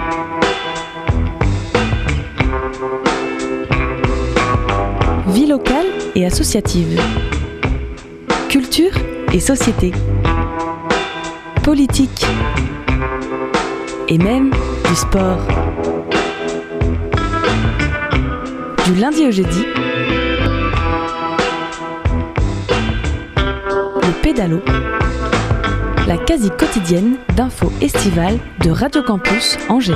Vie locale et associative. Culture et société. Politique. Et même du sport. Du lundi au jeudi, le pédalo, la quasi quotidienne d'infos estivales de Radio Campus Angers.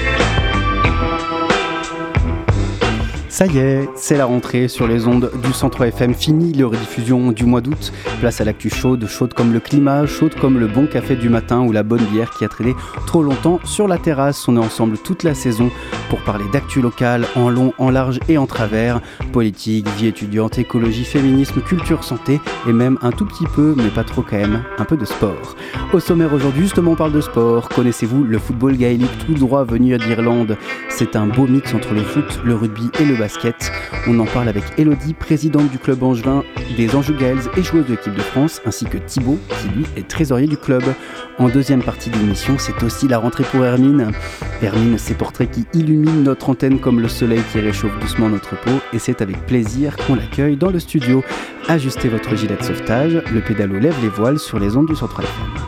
Ça y est, c'est la rentrée sur les ondes du 103 FM. Fini les rediffusions du mois d'août. Place à l'actu chaude comme le climat, chaude comme le bon café du matin ou la bonne bière qui a traîné trop longtemps sur la terrasse. On est ensemble toute la saison pour parler d'actu locale en long, en large et en travers. Politique, vie étudiante, écologie, féminisme, culture, santé et même un tout petit peu, mais pas trop quand même, un peu de sport. Au sommaire aujourd'hui, justement, on parle de sport. Connaissez-vous le football gaélique tout droit venu d'Irlande? C'est un beau mix entre le foot, le rugby et le basket. On en parle avec Elodie, présidente du club angevin des Anjou Gaels et joueuse de l'équipe de France, ainsi que Thibaut, qui lui est trésorier du club. En deuxième partie de l'émission, c'est aussi la rentrée pour Hermine. Hermine, ses portraits qui illuminent notre antenne comme le soleil qui réchauffe doucement notre peau, et c'est avec plaisir qu'on l'accueille dans le studio. Ajustez votre gilet de sauvetage, le pédalo lève les voiles sur les ondes du 103 FM.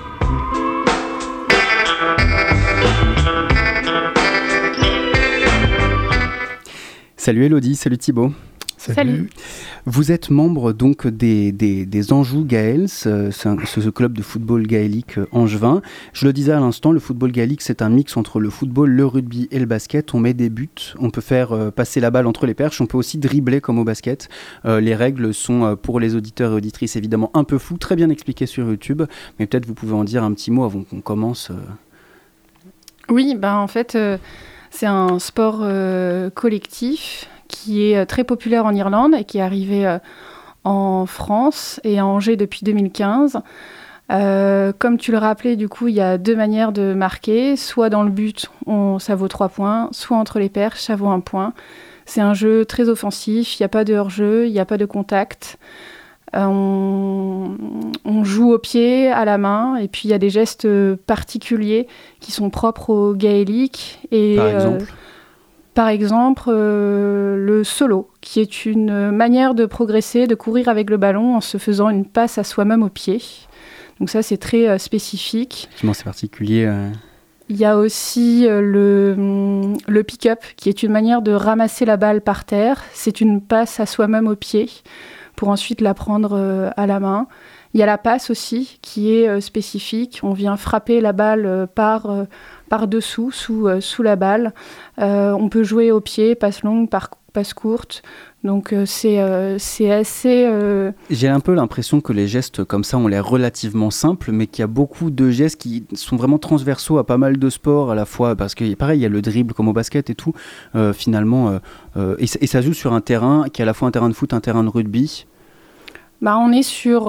Salut Elodie, salut Thibaut. Salut. Vous êtes membre donc des Anjou Gaels, ce club de football gaélique angevin. Je le disais à l'instant, le football gaélique c'est un mix entre le football, le rugby et le basket. On met des buts, on peut faire passer la balle entre les perches, on peut aussi dribbler comme au basket. Les règles sont pour les auditeurs et auditrices évidemment un peu floues, très bien expliquées sur YouTube, mais peut-être vous pouvez en dire un petit mot avant qu'on commence. Oui, en fait c'est un sport collectif qui est très populaire en Irlande et qui est arrivé en France et à Angers depuis 2015. Comme tu le rappelais, du coup, il y a deux manières de marquer. Soit dans le but, ça vaut 3 points, soit entre les perches, ça vaut 1 point. C'est un jeu très offensif, il n'y a pas de hors-jeu, il n'y a pas de contact. On joue au pied, à la main, et puis il y a des gestes particuliers qui sont propres au gaélique. Et, par exemple, le solo, qui est une manière de progresser, de courir avec le ballon en se faisant une passe à soi-même au pied. Donc ça, c'est très spécifique. Effectivement, c'est particulier. Il y a aussi le pick-up, qui est une manière de ramasser la balle par terre. C'est une passe à soi-même au pied, pour ensuite la prendre à la main. Il y a la passe aussi, qui est spécifique. On vient frapper la balle par-dessous, sous la balle. On peut jouer au pied, passe longue, passe courte. Donc c'est assez... J'ai un peu l'impression que les gestes comme ça ont l'air relativement simples, mais qu'il y a beaucoup de gestes qui sont vraiment transversaux à pas mal de sports à la fois, parce que pareil, il y a le dribble comme au basket et tout, finalement. Et ça joue sur un terrain qui est à la fois un terrain de foot, un terrain de rugby. On est sur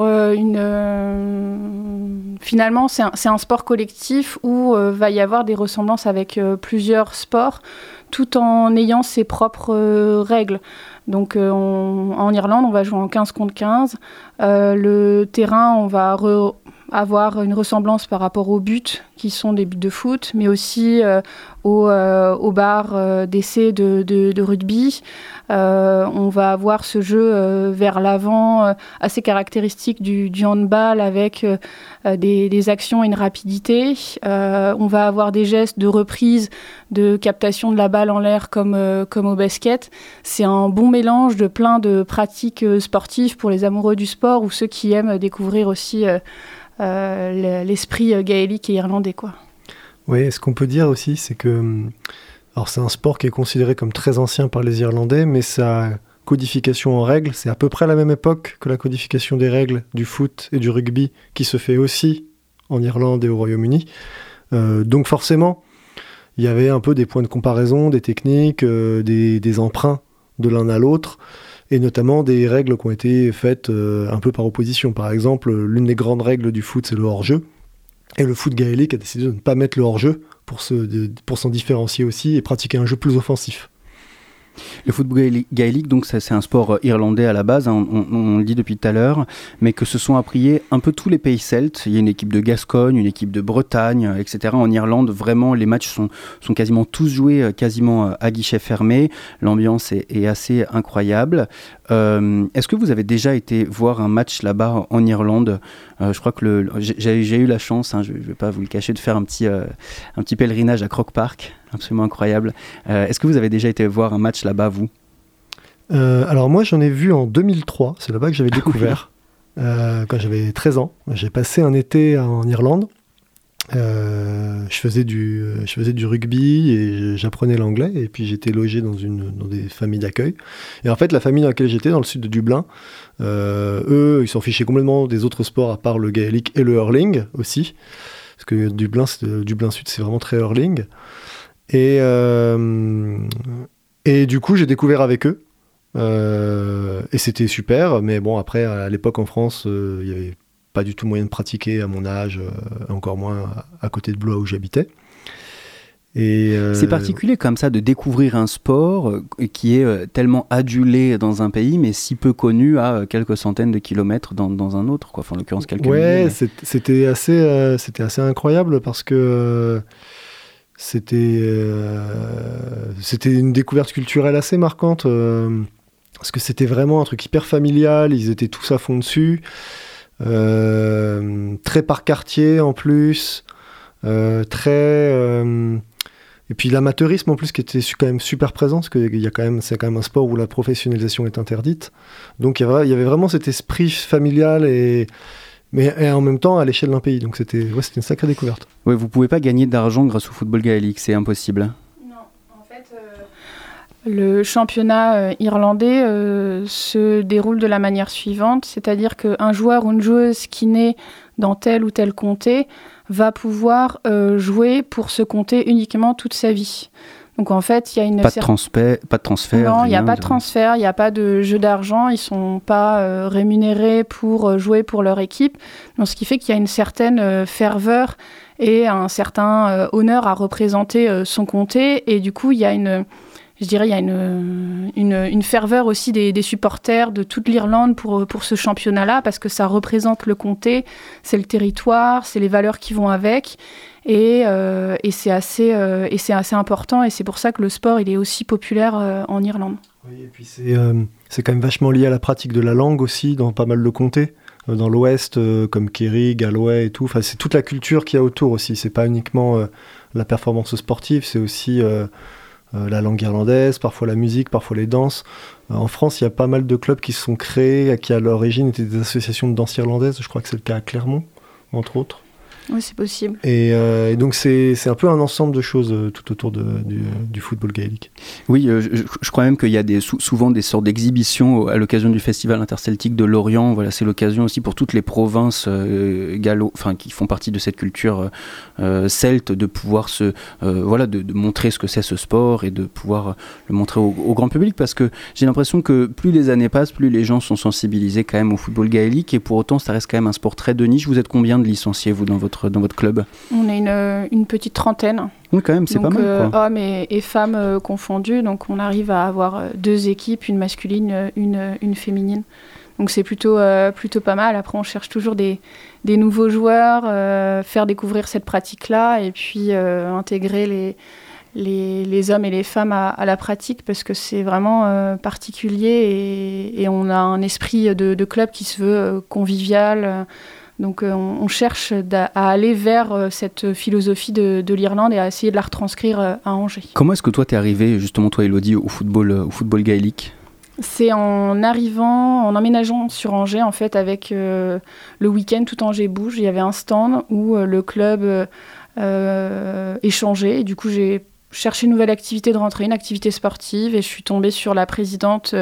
finalement, c'est un sport collectif où va y avoir des ressemblances avec plusieurs sports, tout en ayant ses propres règles. Donc en Irlande, on va jouer en 15 contre 15. Le terrain, on va avoir une ressemblance par rapport aux buts, qui sont des buts de foot, mais aussi aux barres d'essai de rugby. On va avoir ce jeu vers l'avant, assez caractéristique du handball, avec des actions et une rapidité. On va avoir des gestes de reprise, de captation de la balle en l'air comme au basket. C'est un bon mélange de plein de pratiques sportives pour les amoureux du sport ou ceux qui aiment découvrir aussi l'esprit gaélique et irlandais, quoi. Oui, ce qu'on peut dire aussi, c'est que alors c'est un sport qui est considéré comme très ancien par les Irlandais, mais sa codification en règles, c'est à peu près à la même époque que la codification des règles du foot et du rugby, qui se fait aussi en Irlande et au Royaume-Uni. Donc forcément, il y avait un peu des points de comparaison, des techniques, des emprunts de l'un à l'autre, et notamment des règles qui ont été faites un peu par opposition. Par exemple, l'une des grandes règles du foot, c'est le hors-jeu. Et le foot gaélique a décidé de ne pas mettre le hors-jeu pour s'en différencier aussi et pratiquer un jeu plus offensif. Le football gaélique, donc c'est un sport irlandais à la base, hein, on le dit depuis tout à l'heure, mais que se sont appropriés un peu tous les pays celtes. Il y a une équipe de Gascogne, une équipe de Bretagne, etc. En Irlande, vraiment, les matchs sont quasiment tous joués quasiment à guichet fermé. L'ambiance est assez incroyable. Est-ce que vous avez déjà été voir un match là-bas en Irlande ? Je crois que j'ai eu la chance, hein, je ne vais pas vous le cacher, de faire un petit pèlerinage à Croke Park, absolument incroyable. Est-ce que vous avez déjà été voir un match là-bas, vous ? Alors moi, j'en ai vu en 2003, c'est là-bas que j'avais découvert, quand j'avais 13 ans. J'ai passé un été en Irlande. Je faisais du rugby et j'apprenais l'anglais, et puis j'étais logé dans des familles d'accueil. Et en fait, la famille dans laquelle j'étais, dans le sud de Dublin, eux, ils s'en fichaient complètement des autres sports à part le gaélique et le hurling aussi, parce que Dublin Sud, c'est vraiment très hurling. Et du coup, j'ai découvert avec eux, et c'était super. Mais bon, après, à l'époque en France, il y avait pas du tout moyen de pratiquer à mon âge, encore moins à côté de Blois où j'habitais. Et c'est particulier comme ça de découvrir un sport qui est tellement adulé dans un pays, mais si peu connu à quelques centaines de kilomètres dans un autre, quoi. Enfin, en l'occurrence quelques milliers. Ouais, c'était assez incroyable parce que c'était une découverte culturelle assez marquante, parce que c'était vraiment un truc hyper familial, ils étaient tous à fond dessus. Très par quartier en plus, et puis l'amateurisme en plus qui était quand même super présent, parce que c'est quand même un sport où la professionnalisation est interdite, donc il y avait vraiment cet esprit familial et en même temps à l'échelle d'un pays, donc c'était une sacrée découverte. Ouais, vous pouvez pas gagner d'argent grâce au football gaélique, c'est impossible. Le championnat irlandais se déroule de la manière suivante, c'est-à-dire qu'un joueur ou une joueuse qui naît dans tel ou tel comté va pouvoir jouer pour ce comté uniquement toute sa vie. Donc en fait, il y a pas de transfert. Non, il n'y a pas de transfert, il n'y a pas de jeu d'argent, ils ne sont pas rémunérés pour jouer pour leur équipe. Donc, ce qui fait qu'il y a une certaine ferveur et un certain honneur à représenter son comté. Et du coup, il y a une ferveur aussi des supporters de toute l'Irlande pour ce championnat-là, parce que ça représente le comté, c'est le territoire, c'est les valeurs qui vont avec, et c'est assez important, et c'est pour ça que le sport il est aussi populaire en Irlande. Oui, et puis c'est quand même vachement lié à la pratique de la langue aussi dans pas mal de comtés. Dans l'Ouest, comme Kerry, Galway et tout, enfin, c'est toute la culture qu'il y a autour aussi, c'est pas uniquement la performance sportive, c'est aussi la langue irlandaise, parfois la musique, parfois les danses. En France, il y a pas mal de clubs qui se sont créés, qui à l'origine étaient des associations de danse irlandaise. Je crois que c'est le cas à Clermont, entre autres. Oui, c'est possible. Et donc c'est un peu un ensemble de choses tout autour du football gaélique. Oui, je crois même qu'il y a souvent des sortes d'exhibitions à l'occasion du Festival interceltique de Lorient. Voilà, c'est l'occasion aussi pour toutes les provinces qui font partie de cette culture celte de pouvoir de montrer ce que c'est ce sport et de pouvoir le montrer au grand public, parce que j'ai l'impression que plus les années passent, plus les gens sont sensibilisés quand même au football gaélique, et pour autant ça reste quand même un sport très de niche. Vous êtes combien de licenciés, vous, dans votre club ? On est une petite trentaine. Oui, quand même, c'est donc, pas mal, quoi. Hommes et femmes confondus, donc on arrive à avoir 2 équipes, une masculine, une féminine. Donc c'est plutôt pas mal. Après, on cherche toujours des nouveaux joueurs, faire découvrir cette pratique-là, et puis intégrer les hommes et les femmes à la pratique, parce que c'est vraiment particulier, et on a un esprit de club qui se veut convivial. Donc on cherche à aller vers cette philosophie de l'Irlande et à essayer de la retranscrire à Angers. Comment est-ce que toi t'es arrivée, justement toi Elodie, au football gaélique ? C'est en emménageant sur Angers, en fait, avec le week-end Tout Angers bouge. Il y avait un stand où le club échangeait, et du coup j'ai cherché une nouvelle activité de rentrée, une activité sportive, et je suis tombée sur la présidente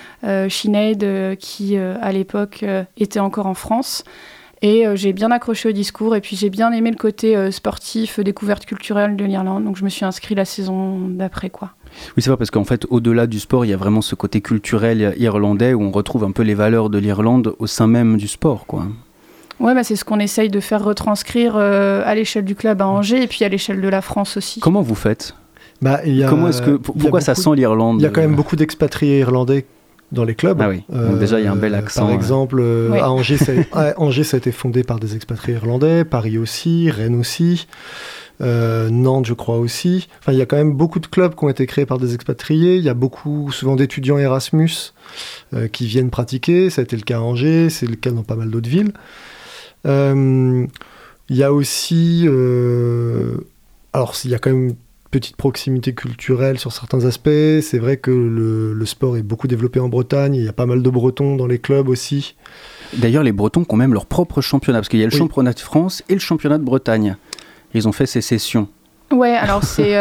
Sinead qui à l'époque était encore en France. Et j'ai bien accroché au discours, et puis j'ai bien aimé le côté sportif, découverte culturelle de l'Irlande. Donc je me suis inscrite la saison d'après, quoi. Oui, c'est vrai, parce qu'en fait, au-delà du sport, il y a vraiment ce côté culturel irlandais où on retrouve un peu les valeurs de l'Irlande au sein même du sport, quoi. Ouais, c'est ce qu'on essaye de faire retranscrire à l'échelle du club à Angers, et puis à l'échelle de la France aussi. Comment vous faites ? Pourquoi ça sent l'Irlande? Il y a quand même beaucoup d'expatriés irlandais dans les clubs. Ah oui, donc déjà il y a un bel accent. Par exemple, à Angers, Angers, ça a été fondé par des expatriés irlandais, Paris aussi, Rennes aussi, Nantes je crois aussi. Enfin, il y a quand même beaucoup de clubs qui ont été créés par des expatriés. Il y a souvent d'étudiants Erasmus qui viennent pratiquer. Ça a été le cas à Angers, c'est le cas dans pas mal d'autres villes. Il y a aussi... alors, il y a quand même... petite proximité culturelle sur certains aspects. C'est vrai que le sport est beaucoup développé en Bretagne. Il y a pas mal de Bretons dans les clubs aussi. D'ailleurs, les Bretons ont même leur propre championnat, parce qu'il y a le championnat de France et le championnat de Bretagne. Ils ont fait sécession. Ouais, alors c'est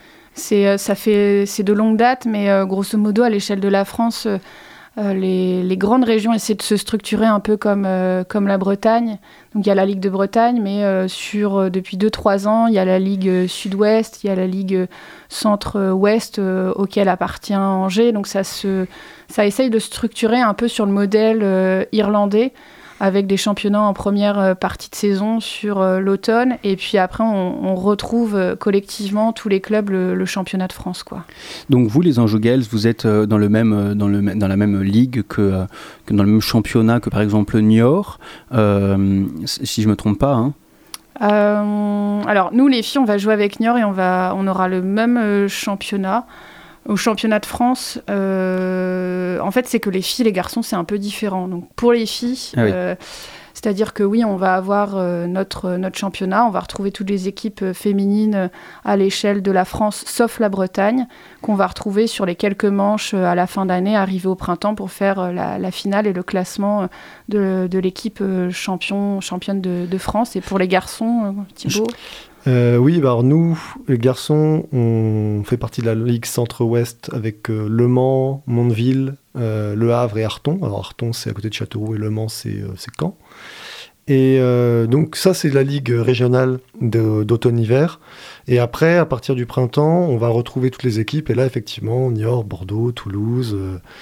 de longue date, mais grosso modo, à l'échelle de la France, les grandes régions essaient de se structurer un peu comme la Bretagne. Donc il y a la Ligue de Bretagne, mais depuis 2-3 ans, il y a la Ligue Sud-Ouest, il y a la Ligue Centre-Ouest auquel appartient Angers. Donc ça essaye de structurer un peu sur le modèle irlandais, avec des championnats en première partie de saison sur l'automne. Et puis après, on retrouve collectivement tous les clubs le championnat de France, quoi. Donc vous, les Anjou Girls, vous êtes dans la même ligue que dans le même championnat que par exemple Niort, si je ne me trompe pas. Hein. Alors nous, les filles, on va jouer avec Niort et on aura le même championnat. Au championnat de France, en fait, c'est que les filles et les garçons, c'est un peu différent. Donc, pour les filles, c'est-à-dire que oui, on va avoir notre championnat, on va retrouver toutes les équipes féminines à l'échelle de la France, sauf la Bretagne, qu'on va retrouver sur les quelques manches à la fin d'année, arriver au printemps pour faire la finale et le classement de l'équipe championne de France. Et pour les garçons, Thibaut oui, alors nous, les garçons, on fait partie de la Ligue Centre-Ouest avec Le Mans, Mondeville, Le Havre et Arthon. Alors Arthon, c'est à côté de Châteauroux et Le Mans, c'est Caen. Et donc ça, c'est la Ligue régionale d'automne-hiver. Et après, à partir du printemps, on va retrouver toutes les équipes. Et là, effectivement, Niort, Bordeaux, Toulouse...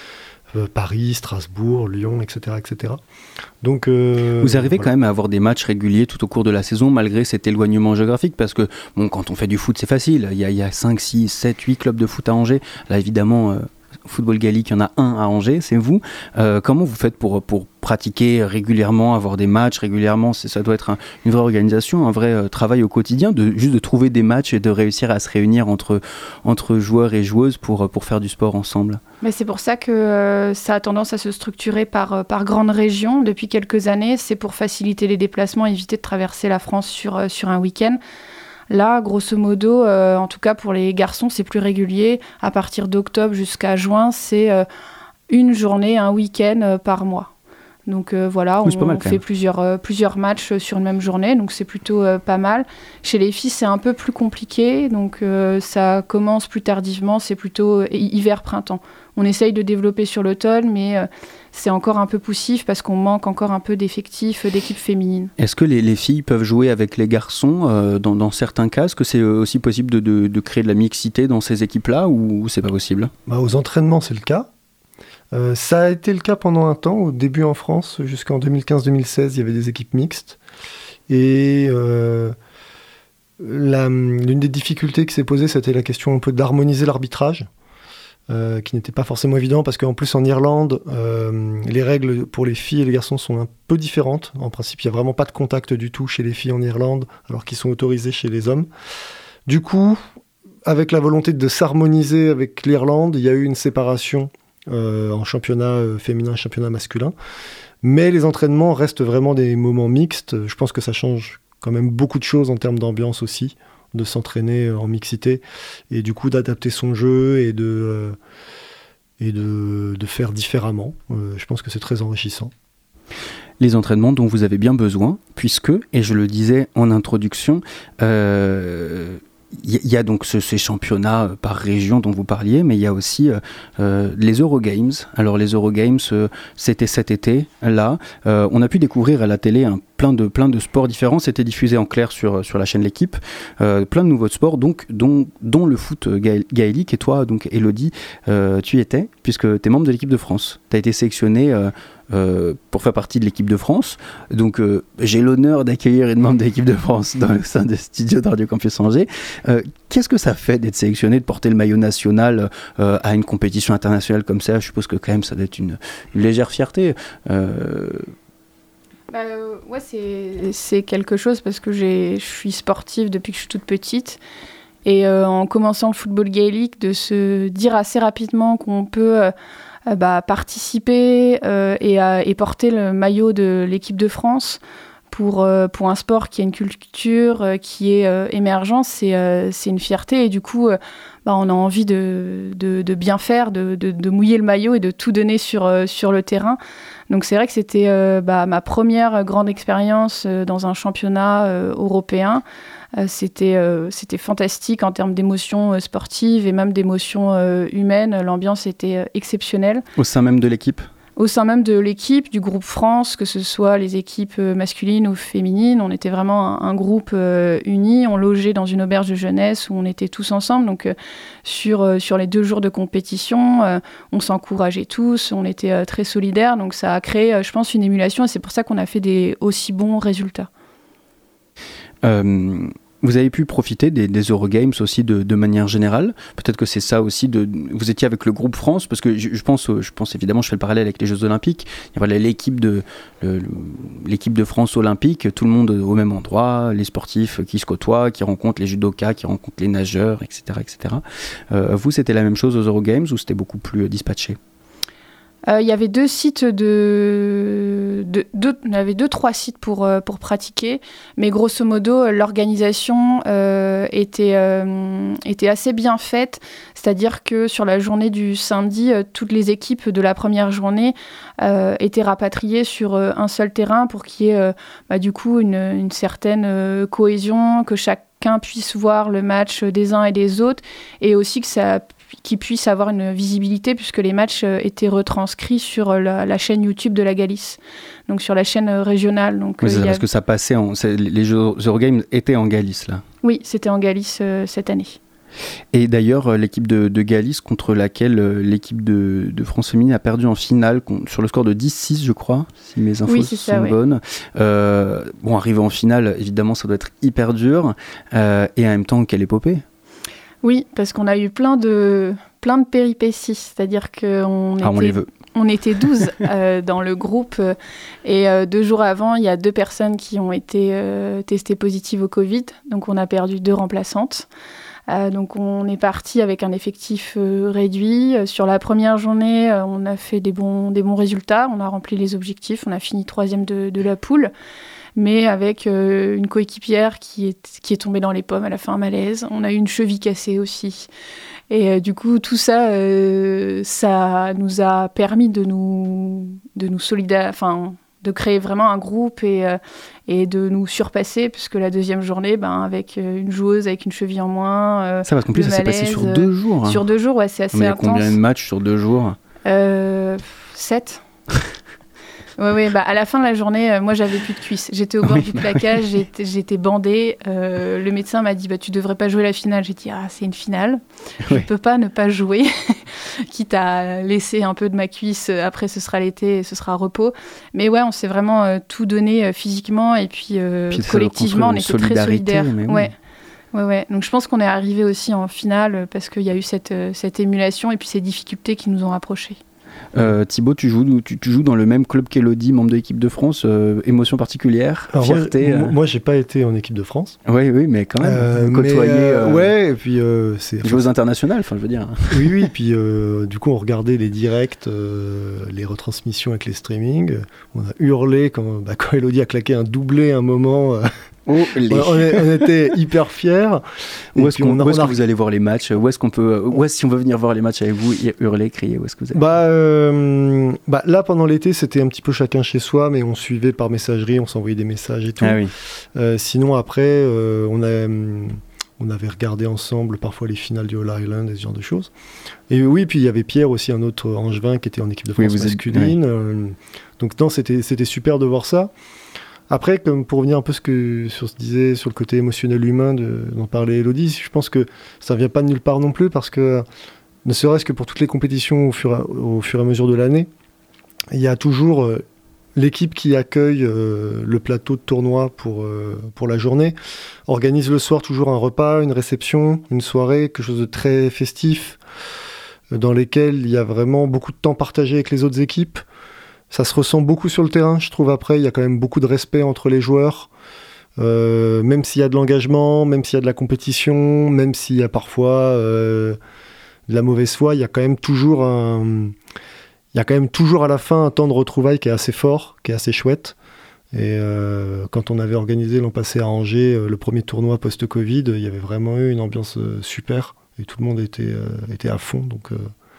Paris, Strasbourg, Lyon, etc. etc. Donc, vous arrivez quand même à avoir des matchs réguliers tout au cours de la saison, malgré cet éloignement géographique, parce que quand on fait du foot, c'est facile. Il y a 5, 6, 7, 8 clubs de foot à Angers. Là, évidemment, football gallique, il y en a un à Angers, c'est vous. Comment vous faites pour pratiquer régulièrement, avoir des matchs régulièrement? Ça doit être une vraie organisation, un vrai travail au quotidien, juste de trouver des matchs et de réussir à se réunir entre joueurs et joueuses pour faire du sport ensemble. Mais c'est pour ça que ça a tendance à se structurer par grandes régions depuis quelques années. C'est pour faciliter les déplacements, éviter de traverser la France sur un week-end. Là, grosso modo, en tout cas pour les garçons, c'est plus régulier. À partir d'octobre jusqu'à juin, c'est une journée, un week-end par mois. Donc voilà, on fait plusieurs matchs sur une même journée, donc c'est plutôt pas mal. Chez les filles, c'est un peu plus compliqué, donc ça commence plus tardivement, c'est plutôt hiver-printemps. On essaye de développer sur l'automne, mais c'est encore un peu poussif parce qu'on manque encore un peu d'effectifs, d'équipes féminines. Est-ce que les filles peuvent jouer avec les garçons dans certains cas? Est-ce que c'est aussi possible de créer de la mixité dans ces équipes-là ou c'est pas possible? Aux entraînements, c'est le cas. Ça a été le cas pendant un temps, au début en France, jusqu'en 2015-2016, il y avait des équipes mixtes. Et l'une des difficultés qui s'est posée, c'était la question un peu d'harmoniser l'arbitrage, qui n'était pas forcément évident, parce qu'en plus en Irlande, les règles pour les filles et les garçons sont un peu différentes. En principe, il n'y a vraiment pas de contact du tout chez les filles en Irlande, alors qu'ils sont autorisés chez les hommes. Du coup, avec la volonté de s'harmoniser avec l'Irlande, il y a eu une séparation en championnat féminin et championnat masculin. Mais les entraînements restent vraiment des moments mixtes. Je pense que ça change quand même beaucoup de choses en termes d'ambiance aussi, de s'entraîner en mixité et du coup d'adapter son jeu et de faire différemment. Je pense que c'est très enrichissant. Les entraînements dont vous avez bien besoin, puisque, et je le disais en introduction, il y a donc ces championnats par région dont vous parliez, mais il y a aussi les Eurogames. Alors les Eurogames, c'était cet été, là. On a pu découvrir à la télé un plein de sports différents. C'était diffusé en clair sur la chaîne L'Équipe. Plein de nouveaux sports, donc, dont le foot gaélique. Et toi, donc, Elodie, tu y étais, puisque tu es membre de l'équipe de France. Tu as été sélectionnée pour faire partie de l'équipe de France. Donc, j'ai l'honneur d'accueillir une membre de l'équipe de France dans le sein des studios de Radio Campus Angers. Qu'est-ce que ça fait d'être sélectionné, de porter le maillot national à une compétition internationale comme ça? Je suppose que quand même, ça doit être une légère fierté. Ouais, c'est quelque chose parce que je suis sportive depuis que je suis toute petite. Et en commençant le football gaélique, de se dire assez rapidement qu'on peut participer et porter le maillot de l'équipe de France pour un sport qui a une culture qui est émergente, c'est une fierté. Et du coup, on a envie de bien faire, de mouiller le maillot et de tout donner sur le terrain. Donc c'est vrai que c'était ma première grande expérience dans un championnat européen. C'était fantastique en termes d'émotions sportives et même d'émotions humaines. L'ambiance était exceptionnelle. Au sein même de l'équipe ? Au sein même de l'équipe, du groupe France, que ce soit les équipes masculines ou féminines, on était vraiment un groupe uni. On logeait dans une auberge de jeunesse où on était tous ensemble. Donc sur les 2 jours de compétition, on s'encourageait tous, on était très solidaires. Donc ça a créé, je pense, une émulation et c'est pour ça qu'on a fait des aussi bons résultats. Vous avez pu profiter des Eurogames aussi de manière générale. Peut-être que c'est ça aussi. Vous étiez avec le groupe France, parce que je pense évidemment, je fais le parallèle avec les Jeux Olympiques. Il y avait l'équipe de France olympique, tout le monde au même endroit, les sportifs qui se côtoient, qui rencontrent les judokas, qui rencontrent les nageurs, etc. etc. Vous, c'était la même chose aux Eurogames ou c'était beaucoup plus dispatché ? Il y avait 2 sites il y avait 2-3 sites pour pratiquer, mais grosso modo l'organisation était assez bien faite, c'est-à-dire que sur la journée du samedi, toutes les équipes de la première journée étaient rapatriées sur un seul terrain pour qu'il y ait du coup une certaine cohésion, que chacun puisse voir le match des uns et des autres, et aussi qu'ils puissent avoir une visibilité puisque les matchs étaient retranscrits sur la chaîne YouTube de la Galice, donc sur la chaîne régionale. Donc, oui, c'est ça, parce que ça passait, les Eurogames étaient en Galice là. Oui, c'était en Galice cette année. Et d'ailleurs, l'équipe de Galice contre laquelle l'équipe de France féminine a perdu en finale sur le score de 10-6, je crois, si mes infos sont bonnes. Arriver en finale, évidemment, ça doit être hyper dur. Et en même temps, quelle épopée! Oui, parce qu'on a eu plein de péripéties, c'est-à-dire qu'on était 12 dans le groupe et 2 jours avant, il y a 2 personnes qui ont été testées positives au Covid, donc on a perdu 2 remplaçantes. Donc on est parti avec un effectif réduit. Sur la première journée, on a fait des bons résultats, on a rempli les objectifs, on a fini 3e de la poule. Mais avec une coéquipière qui est tombée dans les pommes, elle a fait un malaise. On a eu une cheville cassée aussi. Et du coup, tout ça, ça nous a permis de nous de créer vraiment un groupe et de nous surpasser, puisque la 2e journée, avec une joueuse avec une cheville en moins. Ça, parce qu'en plus, ça s'est passé sur 2 jours. Hein. Sur 2 jours, ouais, c'est assez intense. Mais combien de matchs sur 2 jours 7. Oui, à la fin de la journée, moi, j'avais plus de cuisses. J'étais au bord du plaquage, j'étais bandée. Le médecin m'a dit, tu devrais pas jouer la finale. J'ai dit, c'est une finale. Je peux pas ne pas jouer. Quitte à laisser un peu de ma cuisse. Après, ce sera l'été et ce sera repos. Mais ouais, on s'est vraiment tout donné physiquement. Et puis collectivement, on était très solidaires. Ouais. Donc je pense qu'on est arrivé aussi en finale parce qu'il y a eu cette émulation et puis ces difficultés qui nous ont rapprochés. Thibaut, tu joues dans le même club qu'Elodie, membre de l'équipe de France. Émotion particulière, fierté. Moi, j'ai pas été en équipe de France. Oui, mais quand même. Côtoyer. Ouais, et puis c'est. Joueuse internationale, je veux dire. Oui, et puis du coup, on regardait les directs, les retransmissions avec les streamings. On a hurlé quand Elodie a claqué un doublé un moment. On était hyper fiers. Où est-ce que vous allez voir les matchs ? Si on veut venir voir les matchs avec vous, hurler, crier, où est-ce que vous allez ? Là, pendant l'été, c'était un petit peu chacun chez soi, mais on suivait par messagerie, on s'envoyait des messages et tout. Ah oui. Sinon, après, on avait regardé ensemble parfois les finales du All Ireland et ce genre de choses. Et oui, puis il y avait Pierre aussi, un autre Angevin qui était en équipe de France masculine. Donc non, c'était super de voir ça. Après, comme pour revenir un peu sur ce que disait sur le côté émotionnel humain dont parlait Elodie, je pense que ça ne vient pas de nulle part non plus, parce que ne serait-ce que pour toutes les compétitions au fur et à mesure de l'année, il y a toujours l'équipe qui accueille le plateau de tournoi pour la journée, organise le soir toujours un repas, une réception, une soirée, quelque chose de très festif, dans lesquels il y a vraiment beaucoup de temps partagé avec les autres équipes. Ça se ressent beaucoup sur le terrain, je trouve. Après, il y a quand même beaucoup de respect entre les joueurs, même s'il y a de l'engagement, même s'il y a de la compétition, même s'il y a parfois de la mauvaise foi, il y a quand même toujours à la fin un temps de retrouvailles qui est assez fort, qui est assez chouette. Et quand on avait organisé l'an passé à Angers le premier tournoi post-Covid, il y avait vraiment eu une ambiance super et tout le monde était à fond. Donc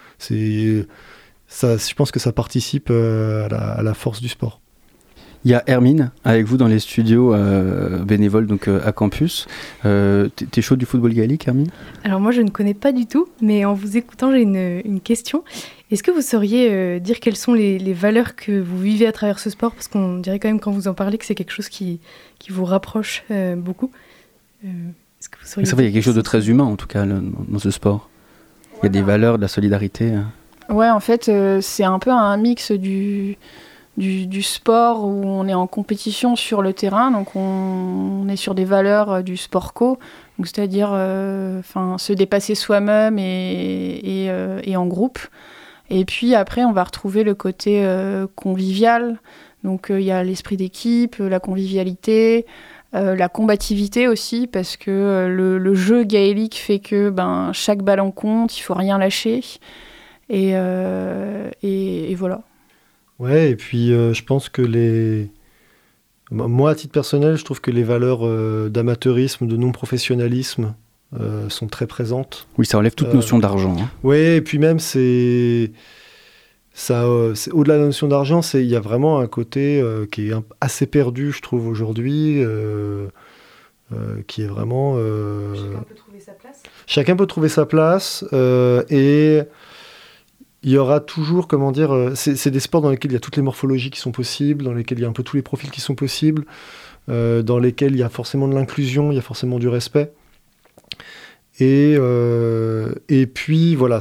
ça, je pense que ça participe à la force du sport. Il y a Hermine avec vous dans les studios bénévoles donc, à campus. T'es chaud du football gaélique, Hermine ? Alors moi je ne connais pas du tout, mais en vous écoutant j'ai une question. Est-ce que vous sauriez dire quelles sont les valeurs que vous vivez à travers ce sport ? Parce qu'on dirait quand même quand vous en parlez que c'est quelque chose qui vous rapproche beaucoup. Est-ce que vous sauriez il y a quelque chose de très humain en tout cas dans ce sport. Il y a des valeurs, de la solidarité. Ouais, en fait, c'est un peu un mix du sport où on est en compétition sur le terrain, donc on est sur des valeurs du sport co, donc c'est-à-dire se dépasser soi-même et en groupe. Et puis après, on va retrouver le côté convivial, donc il y a l'esprit d'équipe, la convivialité, la combativité aussi, parce que le jeu gaélique fait que chaque ballon compte, il faut rien lâcher. Et voilà. Ouais, et puis je pense que moi, à titre personnel, je trouve que les valeurs d'amateurisme, de non-professionnalisme sont très présentes. Oui, ça enlève toute notion d'argent. Hein. Oui, et puis même, c'est au-delà de la notion d'argent, il y a vraiment un côté qui est assez perdu, je trouve, aujourd'hui, qui est vraiment... Chacun peut trouver sa place. Chacun peut trouver sa place, et... Il y aura toujours, c'est des sports dans lesquels il y a toutes les morphologies qui sont possibles, dans lesquels il y a un peu tous les profils qui sont possibles, dans lesquels il y a forcément de l'inclusion, il y a forcément du respect. Et puis, voilà,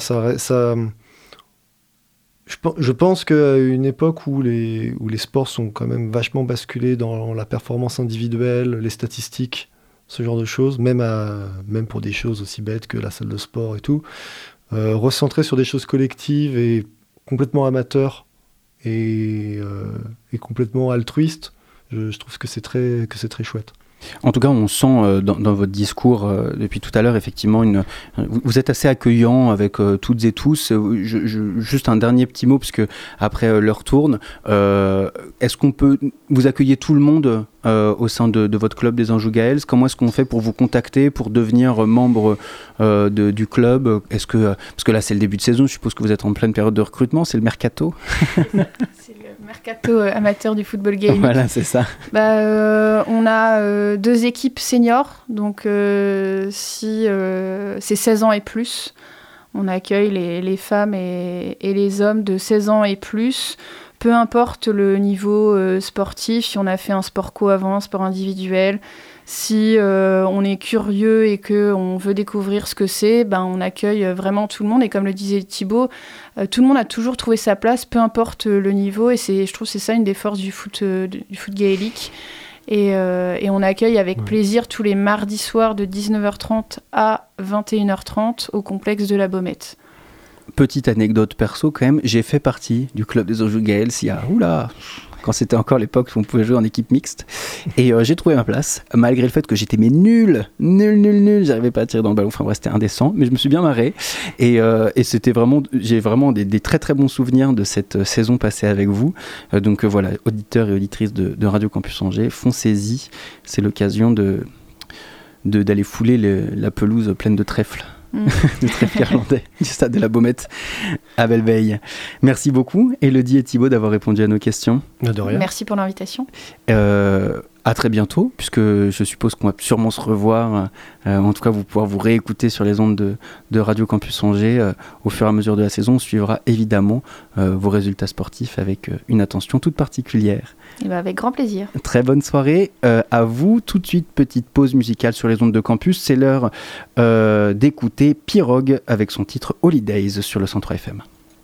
je pense qu'à une époque où les sports sont quand même vachement basculés dans la performance individuelle, les statistiques, ce genre de choses, même pour des choses aussi bêtes que la salle de sport et tout, recentrer sur des choses collectives et complètement amateurs et complètement altruistes, je trouve que c'est très chouette. En tout cas, on sent dans votre discours depuis tout à l'heure, effectivement, vous êtes assez accueillant avec toutes et tous. Juste un dernier petit mot, puisque après l'heure tourne. Est-ce qu'on peut vous accueillir tout le monde au sein de votre club des Anjou Gaels ? Comment est-ce qu'on fait pour vous contacter, pour devenir membre du club ? Parce que là, c'est le début de saison, je suppose que vous êtes en pleine période de recrutement, c'est le mercato. C'est le mercato amateur du football gaélique. Voilà, c'est ça. On a 2 équipes seniors, donc si c'est 16 ans et plus, on accueille les femmes et les hommes de 16 ans et plus. Peu importe le niveau sportif, si on a fait un sport co avant, un sport individuel, si on est curieux et qu'on veut découvrir ce que c'est, on accueille vraiment tout le monde. Et comme le disait Thibaut, tout le monde a toujours trouvé sa place, peu importe le niveau. Et je trouve que c'est ça une des forces du foot gaélique. Et on accueille avec plaisir tous les mardis soirs de 19h30 à 21h30 au complexe de la Baumette. Petite anecdote perso quand même, j'ai fait partie du club des Anjou Gaels quand c'était encore l'époque où on pouvait jouer en équipe mixte, et j'ai trouvé ma place malgré le fait que j'étais nul, j'arrivais pas à tirer dans le ballon, enfin bref, c'était indécent, mais je me suis bien marré, et c'était vraiment, j'ai vraiment des très très bons souvenirs de cette saison passée avec vous. Donc voilà, auditeurs et auditrices de Radio Campus Angers, foncez-y, c'est l'occasion d'aller fouler la pelouse pleine de trèfles. Du trèfle irlandais du stade de la Baumette à Belle-Veille. Merci beaucoup Élodie et Thibaut d'avoir répondu à nos questions. De rien. Merci pour l'invitation. à très bientôt, puisque je suppose qu'on va sûrement se revoir, en tout cas vous pouvoir vous réécouter sur les ondes de Radio Campus Angers au fur et à mesure de la saison. On suivra évidemment vos résultats sportifs avec une attention toute particulière. Et ben avec grand plaisir. Très bonne soirée à vous. Tout de suite, petite pause musicale sur les ondes de campus. C'est l'heure d'écouter Pirogue avec son titre Holidays sur le 103 FM.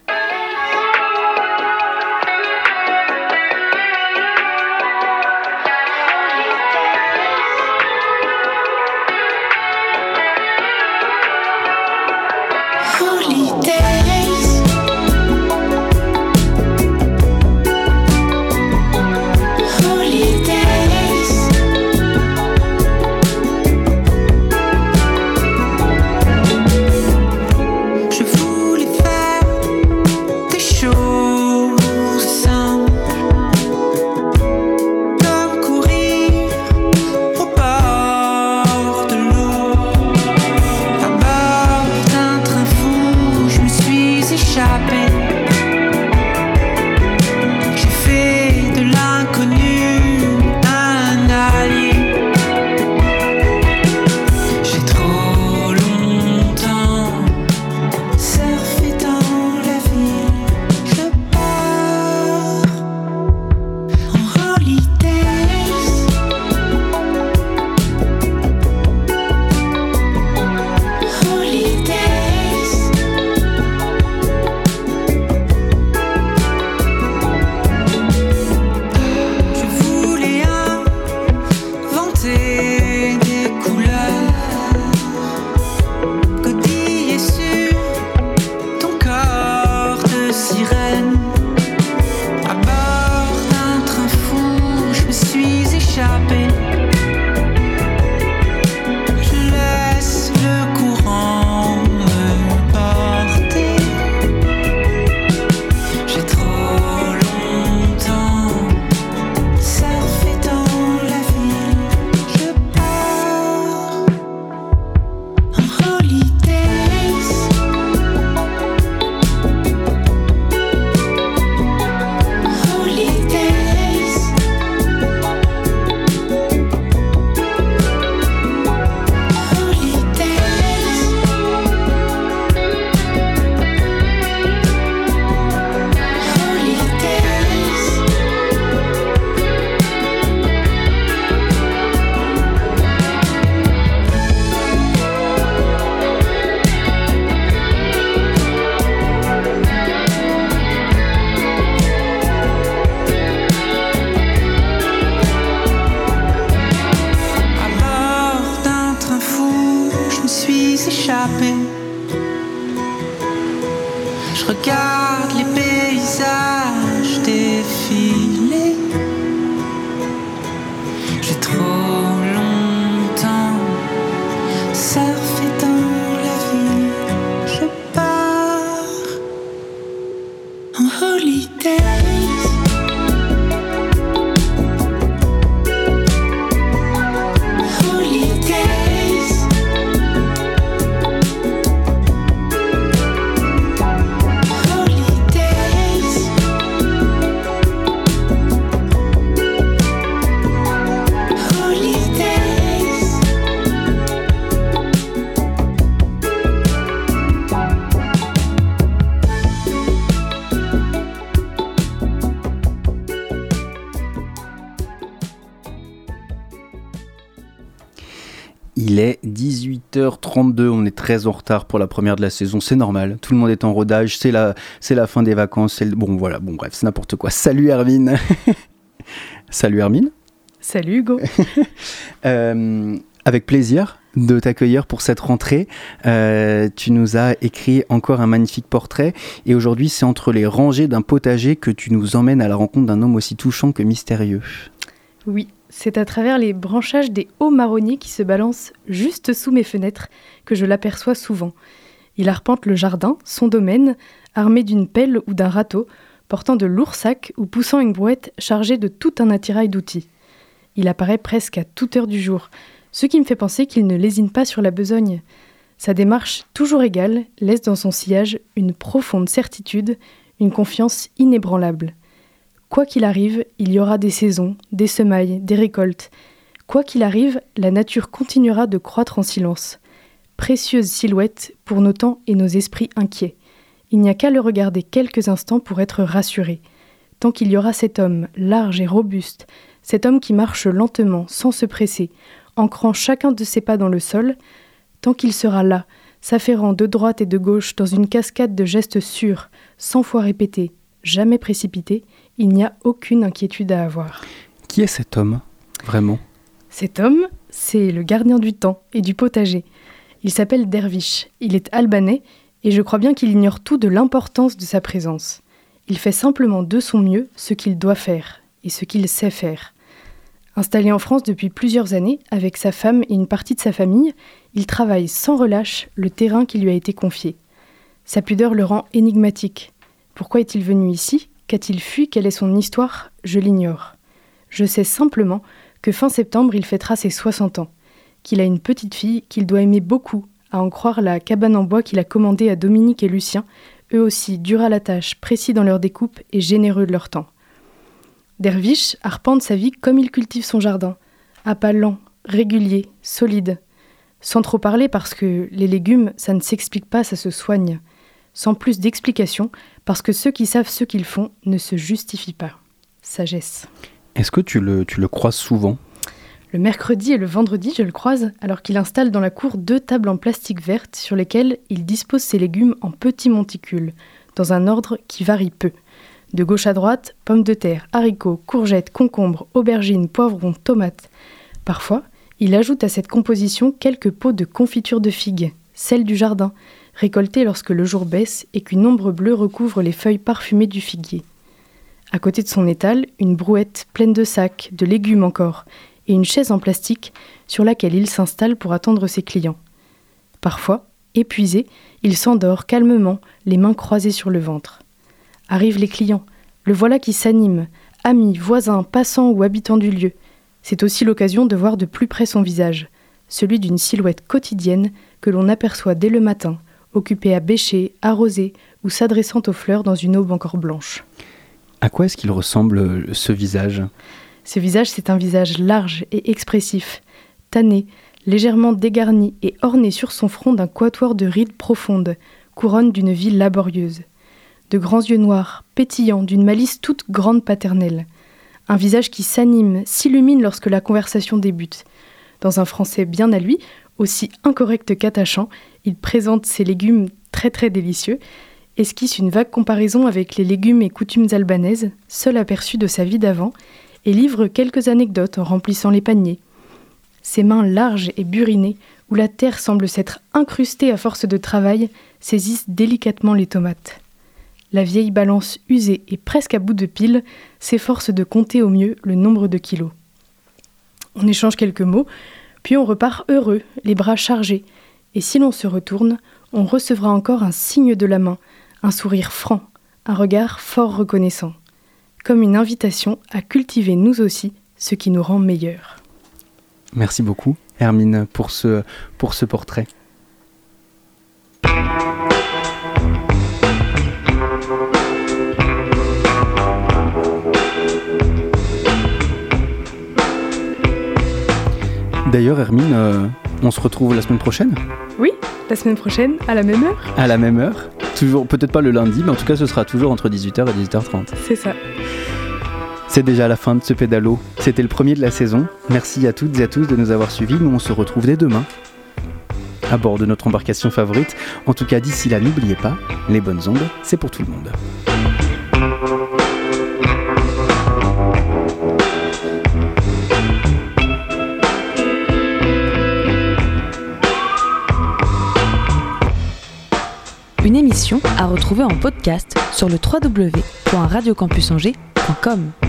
Il est 18h32, on est très en retard pour la première de la saison, c'est normal, tout le monde est en rodage, c'est la fin des vacances, bon bref, c'est n'importe quoi. Salut Hermine. Salut Hermine. Salut Hugo. Avec plaisir de t'accueillir pour cette rentrée. Tu nous as écrit encore un magnifique portrait et aujourd'hui c'est entre les rangées d'un potager que tu nous emmènes à la rencontre d'un homme aussi touchant que mystérieux. Oui. C'est à travers les branchages des hauts marronniers qui se balancent juste sous mes fenêtres que je l'aperçois souvent. Il arpente le jardin, son domaine, armé d'une pelle ou d'un râteau, portant de lourds sacs ou poussant une brouette chargée de tout un attirail d'outils. Il apparaît presque à toute heure du jour, ce qui me fait penser qu'il ne lésine pas sur la besogne. Sa démarche, toujours égale, laisse dans son sillage une profonde certitude, une confiance inébranlable. Quoi qu'il arrive, il y aura des saisons, des semailles, des récoltes. Quoi qu'il arrive, la nature continuera de croître en silence. Précieuse silhouette pour nos temps et nos esprits inquiets. Il n'y a qu'à le regarder quelques instants pour être rassuré. Tant qu'il y aura cet homme, large et robuste, cet homme qui marche lentement, sans se presser, ancrant chacun de ses pas dans le sol, tant qu'il sera là, s'affairant de droite et de gauche dans une cascade de gestes sûrs, 100 fois répétés, jamais précipités, il n'y a aucune inquiétude à avoir. Qui est cet homme, vraiment ? Cet homme, c'est le gardien du temps et du potager. Il s'appelle Derviche, il est albanais, et je crois bien qu'il ignore tout de l'importance de sa présence. Il fait simplement de son mieux ce qu'il doit faire, et ce qu'il sait faire. Installé en France depuis plusieurs années, avec sa femme et une partie de sa famille, il travaille sans relâche le terrain qui lui a été confié. Sa pudeur le rend énigmatique. Pourquoi est-il venu ici ? Qu'a-t-il fui ? Quelle est son histoire ? Je l'ignore. Je sais simplement que fin septembre, il fêtera ses 60 ans, qu'il a une petite fille qu'il doit aimer beaucoup, à en croire la cabane en bois qu'il a commandée à Dominique et Lucien, eux aussi durs à la tâche, précis dans leur découpe et généreux de leur temps. Derviche arpente sa vie comme il cultive son jardin, à pas lents, réguliers, solides. Sans trop parler parce que les légumes, ça ne s'explique pas, ça se soigne. Sans plus d'explications, parce que ceux qui savent ce qu'ils font ne se justifient pas. Sagesse. Est-ce que tu le croises souvent ? Le mercredi et le vendredi, je le croise alors qu'il installe dans la cour 2 tables en plastique verte sur lesquelles il dispose ses légumes en petits monticules, dans un ordre qui varie peu. De gauche à droite, pommes de terre, haricots, courgettes, concombres, aubergines, poivrons, tomates. Parfois, il ajoute à cette composition quelques pots de confiture de figues, celle du jardin, récoltée lorsque le jour baisse et qu'une ombre bleue recouvre les feuilles parfumées du figuier. À côté de son étal, une brouette pleine de sacs, de légumes encore, et une chaise en plastique sur laquelle il s'installe pour attendre ses clients. Parfois, épuisé, il s'endort calmement, les mains croisées sur le ventre. Arrivent les clients, le voilà qui s'anime, amis, voisins, passants ou habitants du lieu. C'est aussi l'occasion de voir de plus près son visage, celui d'une silhouette quotidienne que l'on aperçoit dès le matin, occupée à bêcher, arroser ou s'adressant aux fleurs dans une aube encore blanche. À quoi est-ce qu'il ressemble, ce visage ? Ce visage, c'est un visage large et expressif, tanné, légèrement dégarni et orné sur son front d'un quatuor de rides profondes, couronne d'une vie laborieuse. De grands yeux noirs, pétillants, d'une malice toute grande paternelle. Un visage qui s'anime, s'illumine lorsque la conversation débute. Dans un français bien à lui, aussi incorrect qu'attachant, il présente ses légumes très très délicieux, esquisse une vague comparaison avec les légumes et coutumes albanaises, seul aperçu de sa vie d'avant, et livre quelques anecdotes en remplissant les paniers. Ses mains larges et burinées, où la terre semble s'être incrustée à force de travail, saisissent délicatement les tomates. La vieille balance usée et presque à bout de pile s'efforce de compter au mieux le nombre de kilos. On échange quelques mots, puis on repart heureux, les bras chargés, et si l'on se retourne, on recevra encore un signe de la main, un sourire franc, un regard fort reconnaissant. Comme une invitation à cultiver nous aussi ce qui nous rend meilleurs. Merci beaucoup, Hermine, pour ce portrait. D'ailleurs, Hermine, on se retrouve la semaine prochaine ? Oui, la semaine prochaine, à la même heure. À la même heure. Toujours, peut-être pas le lundi, mais en tout cas, ce sera toujours entre 18h et 18h30. C'est ça. C'est déjà la fin de ce pédalo. C'était le premier de la saison. Merci à toutes et à tous de nous avoir suivis. Nous, on se retrouve dès demain à bord de notre embarcation favorite. En tout cas, d'ici là, n'oubliez pas, les bonnes ondes, c'est pour tout le monde. Une émission à retrouver en podcast sur le www.radiocampusangers.com.